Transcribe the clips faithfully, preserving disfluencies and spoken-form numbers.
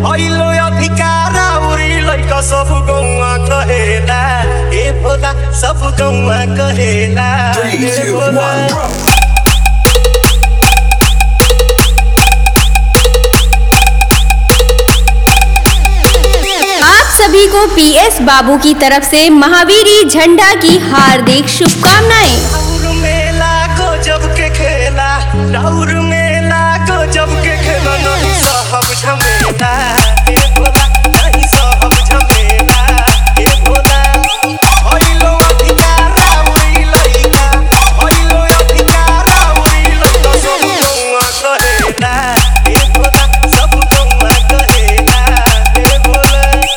हइलो अधिकारा उरी लइका सब गौवा कहेला ए भोला सब गौवा कहेला ए भोला। आप सभी को पीएस बाबू की तरफ से महावीरी झंडा की हार्दिक शुभकामनाएं। राउर मेला गजब के खेला, राउर मेला गजब के खेला, नहीं साहब झमेला ए भोला, नहीं साहब झमेला ए भोला। हइलो अधिकारा उरी लइका, हइलो अधिकारा उरी लइका सब गौवा कहेला ए भोला, सब गौवा कहेला ए भोला।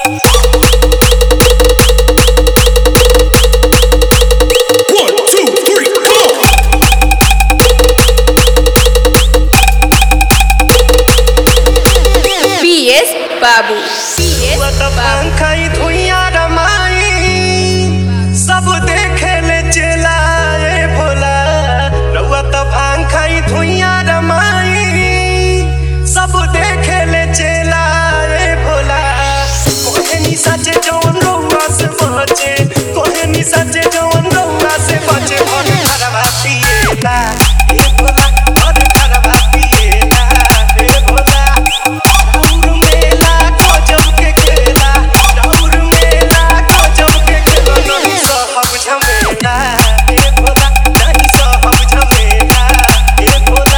पीएस बाबू पंखाई धुइया रमाई सब देखे ले चला ए भोला, रउआ त पंखाई धुइया रमाई सब देखे ले चला ए भोला। कोहे नी सचे जौन रउआ से बचे, कोहे नी सचे जौन रउआ से बचे, भर घरवा पिएला ए भोला, भर घरवा पिएला ए भोला। राउर मेला गजब के खेला, राउर मेला गजब के खेला, नहीं साहब झमेला ए भोला, नहीं साहब झमेला ए भोला।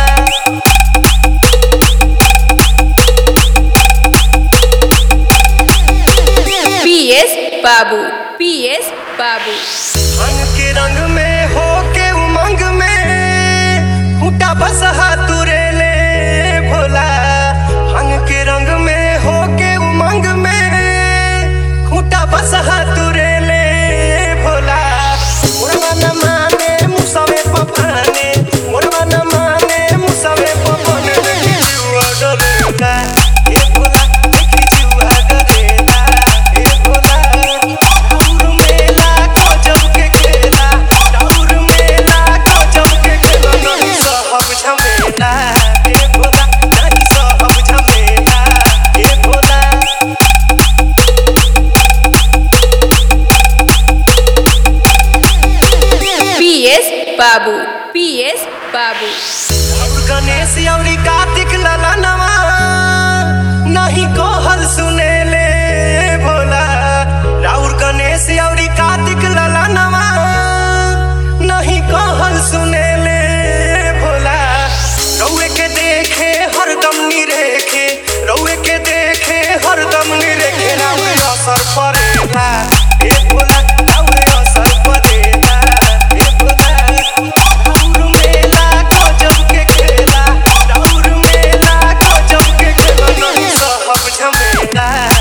पीएस बाबू पीएस बाबू रंग के रंग में हो के उमंग में फूटा बसहा तुरे ले भोला, रंग के रंग में हो के उमंग में खूटा बसहा तुरे ले भोला। मोरवा न माने मुसवे पपाने, मोरवा न माने मुसवे पपाने, देखी जुआ डरेला ए भोला, देखी जुआ डरेला ए भोला। राउर मेला गजब के खेला, राउर मेला गजब के खेला, नहीं साहब झमेला ए भोला, नहीं साहब झमेला ए भोला। पीएस बाबू पीएस बाबू राउर गणेश अउरी कार्तिक ललनवा नहीं कहल सुने ले भोला, राउर गणेश अउरी कार्तिक ललनवा नहीं कहल सुने ले भोला। रउए के देखे हरदम निरेखे, रउए के देखे हरदम निरेखे, राउर असर पड़ेला ए भोला, राउर असर पड़ेला ए भोला। राउर मेला गजब के खेला, राउर मेला गजब के खेला, नहीं साहब झमेला